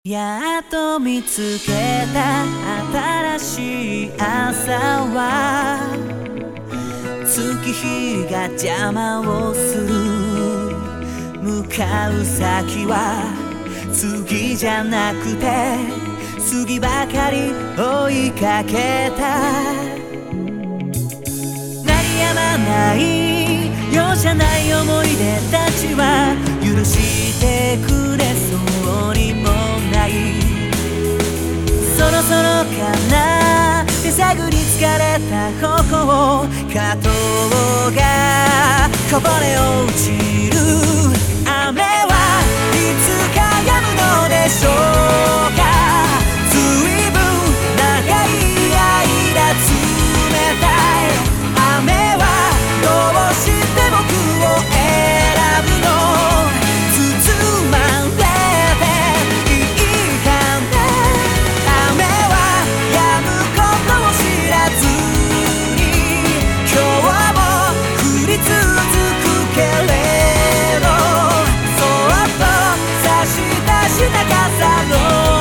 やっと見つけた新しい朝は月日が邪魔をする。向かう先は次じゃなくて次ばかり追いかけた。鳴りやまない容赦ない思い出たちは許してくれそうにもない。そろそろかな手探り疲れた頬を加藤がこぼれ落ちる。雨はいつか止むのでしょうか。ずいぶん長い間冷たい雨はどうして僕を選ぶの。包まれていいかな。雨は止むことを知らずに今日も降り続くけれどそっと差し出した傘の